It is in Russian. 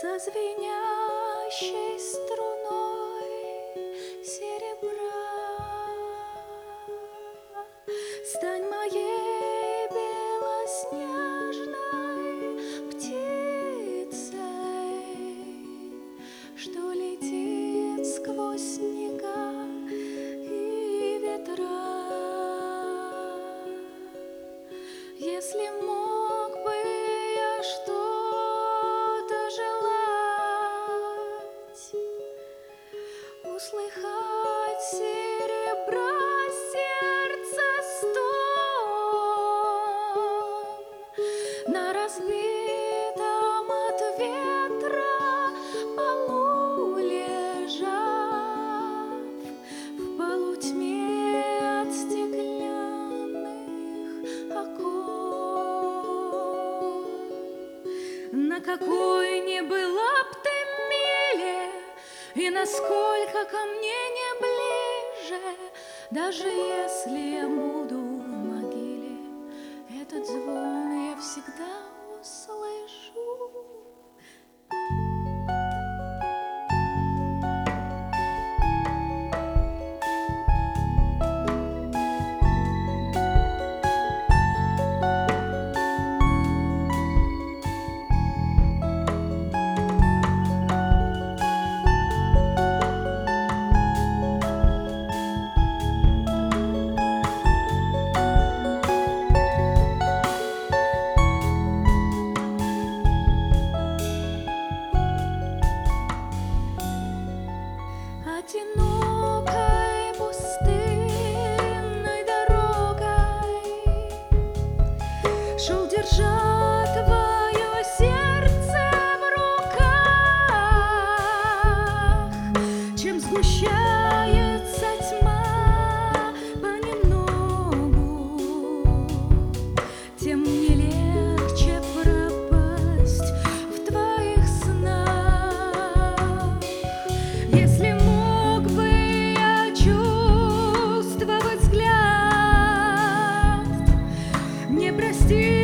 со звенящей струной серебра. Стань моей белоснежной птицей, что летит сквозь снега и ветра. Если мог бы я что-то желать, услыхать серебра сердца стон, на разбитом от ветра полу лежав, в полутьме от стеклянных окон. На какой ни была б ты миле, и насколько ко мне не ближе, даже если я буду в могиле, этот звон я всегда услышу. Одинокой пустынной дорогой шел, держа твое сердце в руках. Чем сгущается тьма понемногу, тем мне легче пропасть в твоих снах. Если чувствовать взгляд, не прости.